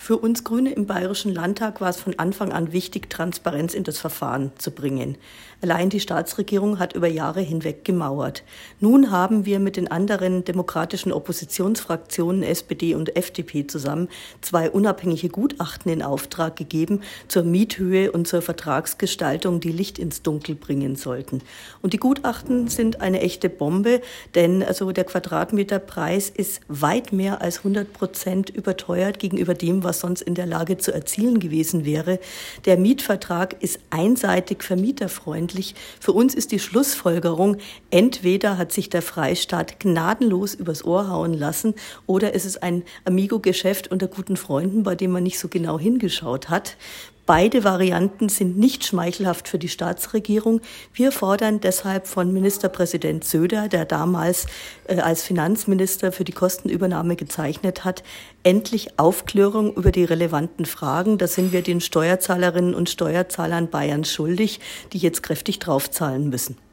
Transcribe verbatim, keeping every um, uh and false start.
Für uns Grüne im Bayerischen Landtag war es von Anfang an wichtig, Transparenz in das Verfahren zu bringen. Allein die Staatsregierung hat über Jahre hinweg gemauert. Nun haben wir mit den anderen demokratischen Oppositionsfraktionen S P D und F D P zusammen zwei unabhängige Gutachten in Auftrag gegeben zur Miethöhe und zur Vertragsgestaltung, die Licht ins Dunkel bringen sollten. Und die Gutachten sind eine echte Bombe, denn also der Quadratmeterpreis ist weit mehr als hundert Prozent überteuert gegenüber dem, was sonst in der Lage zu erzielen gewesen wäre. Der Mietvertrag ist einseitig vermieterfreundlich. Für uns ist die Schlussfolgerung, entweder hat sich der Freistaat gnadenlos übers Ohr hauen lassen oder es ist ein Amigo-Geschäft unter guten Freunden, bei dem man nicht so genau hingeschaut hat. Beide Varianten sind nicht schmeichelhaft für die Staatsregierung. Wir fordern deshalb von Ministerpräsident Söder, der damals äh, als Finanzminister für die Kostenübernahme gezeichnet hat, endlich Aufklärung über die relevanten Fragen. Da sind wir den Steuerzahlerinnen und Steuerzahlern Bayerns schuldig, die jetzt kräftig draufzahlen müssen.